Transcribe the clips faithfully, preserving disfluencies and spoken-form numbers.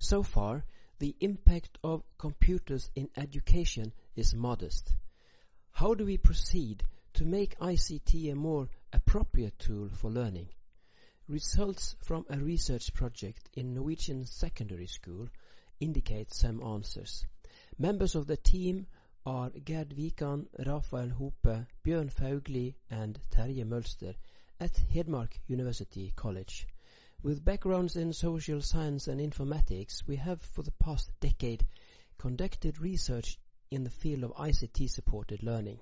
So far, the impact of computers in education is modest. How do we proceed to make I C T a more appropriate tool for learning? Results from a research project in Norwegian secondary school indicate some answers. Members of the team are Gerd Wikan, Rafael Hope, Bjørn Faugli and Terje Mølster at Hedmark University College. With backgrounds in social science and informatics, we have for the past decade conducted research in the field of I C T-supported learning.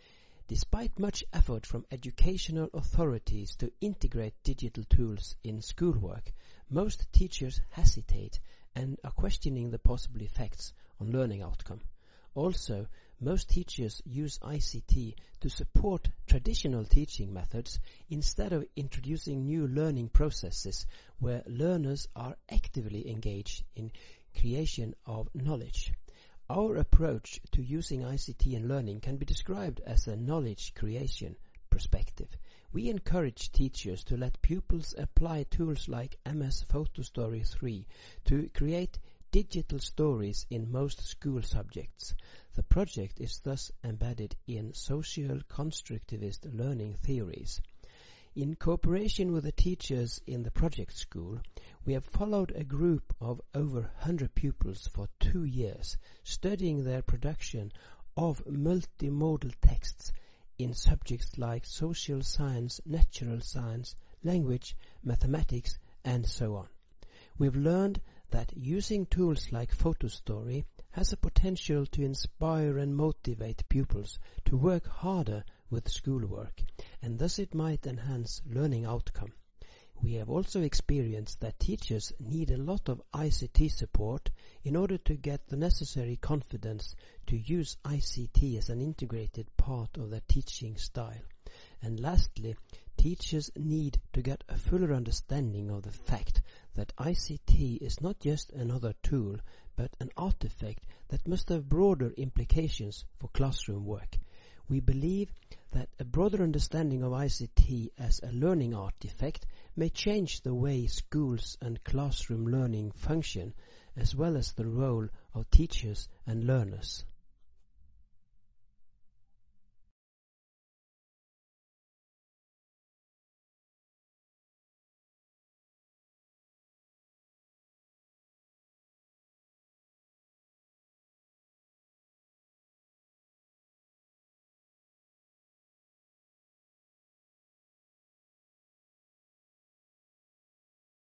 Despite much effort from educational authorities to integrate digital tools in schoolwork, most teachers hesitate and are questioning the possible effects on learning outcome. Also, most teachers use I C T to support traditional teaching methods instead of introducing new learning processes where learners are actively engaged in creation of knowledge. Our approach to using I C T in learning can be described as a knowledge creation perspective. We encourage teachers to let pupils apply tools like M S PhotoStory three to create digital stories in most school subjects. The project is thus embedded in social constructivist learning theories. In cooperation with the teachers in the project school, we have followed a group of over one hundred pupils for two years, studying their production of multimodal texts in subjects like social science, natural science, language, mathematics, and so on. We've learned that using tools like PhotoStory has a potential to inspire and motivate pupils to work harder with schoolwork, and thus it might enhance learning outcome. We have also experienced that teachers need a lot of I C T support in order to get the necessary confidence to use I C T as an integrated part of their teaching style. And lastly, teachers need to get a fuller understanding of the fact that I C T is not just another tool, but an artifact that must have broader implications for classroom work. We believe that a broader understanding of I C T as a learning artifact may change the way schools and classroom learning function, as well as the role of teachers and learners.